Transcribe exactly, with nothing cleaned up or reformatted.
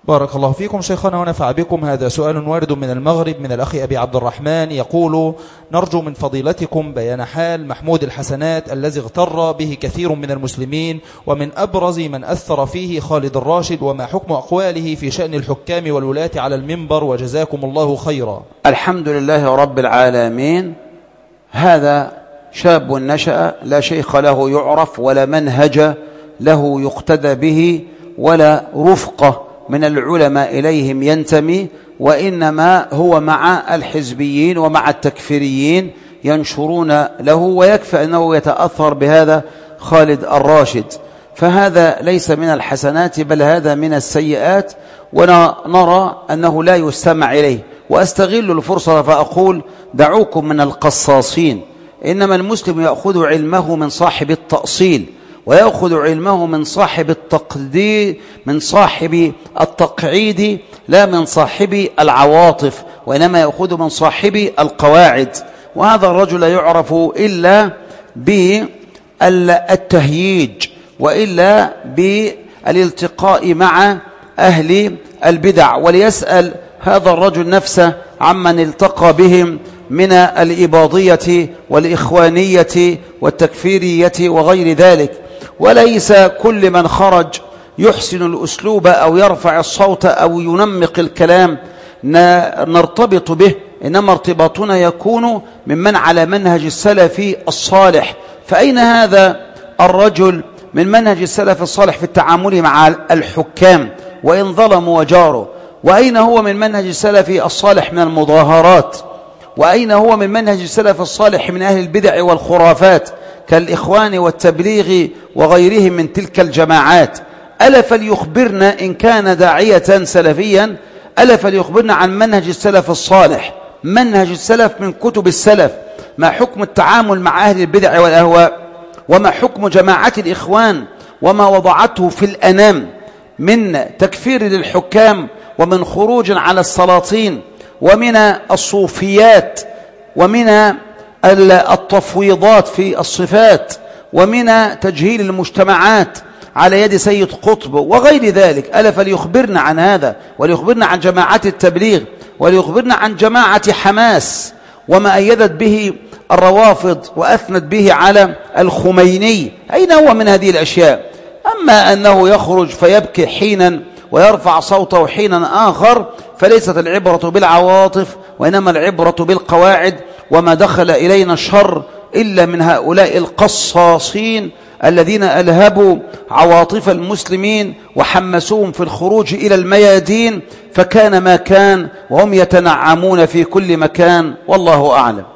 بارك الله فيكم شيخنا ونفع بكم. هذا سؤال وارد من المغرب من الأخ أبي عبد الرحمن يقول: نرجو من فضيلتكم بيان حال محمود الحسنات الذي اغتر به كثير من المسلمين، ومن أبرز من أثر فيه خالد الراشد، وما حكم أقواله في شأن الحكام والولاة على المنبر، وجزاكم الله خيرا. الحمد لله رب العالمين. هذا شاب نشأ لا شيخ له يعرف ولا منهج له يقتدى به ولا رفقة من العلماء إليهم ينتمي، وإنما هو مع الحزبيين ومع التكفيريين ينشرون له، ويكفي أنه يتأثر بهذا خالد الراشد، فهذا ليس من الحسنات بل هذا من السيئات، ونرى أنه لا يستمع إليه. وأستغل الفرصة فأقول: دعوكم من القصاصين، إنما المسلم يأخذ علمه من صاحب التأصيل، ويأخذ علمه من صاحب التقدير، من صاحب التقعيد، لا من صاحب العواطف، وإنما يأخذ من صاحب القواعد. وهذا الرجل لا يعرف إلا بالتهييج وإلا بالالتقاء مع أهل البدع، وليسأل هذا الرجل نفسه عمن التقى بهم من الإباضية والإخوانية والتكفيرية وغير ذلك. وليس كل من خرج يحسن الأسلوب أو يرفع الصوت أو ينمق الكلام نرتبط به، إنما ارتباطنا يكون ممن على منهج السلف الصالح. فأين هذا الرجل من منهج السلف الصالح في التعامل مع الحكام وإن ظلموا وجاروا؟ وأين هو من منهج السلف الصالح من المظاهرات؟ وأين هو من منهج السلف الصالح من أهل البدع والخرافات كالإخوان والتبليغ وغيرهم من تلك الجماعات؟ ألا فليخبرنا إن كان داعية سلفيا، ألا فليخبرنا عن منهج السلف الصالح، منهج السلف من كتب السلف. ما حكم التعامل مع أهل البدع والأهواء؟ وما حكم جماعة الإخوان وما وضعته في الأنام من تكفير للحكام ومن خروج على السلاطين ومن الصوفيات ومن التفويضات في الصفات ومن تجهيل المجتمعات على يد سيد قطب وغير ذلك؟ ألا فليخبرنا عن هذا، وليخبرنا عن جماعات التبليغ، وليخبرنا عن جماعة حماس وما أيدت به الروافض وأثنت به على الخميني. أين هو من هذه الأشياء؟ أما أنه يخرج فيبكي حينا ويرفع صوته حينا آخر، فليست العبرة بالعواطف وإنما العبرة بالقواعد. وما دخل إلينا الشر إلا من هؤلاء القصاصين الذين ألهبوا عواطف المسلمين وحمسوهم في الخروج إلى الميادين، فكان ما كان وهم يتنعمون في كل مكان، والله أعلم.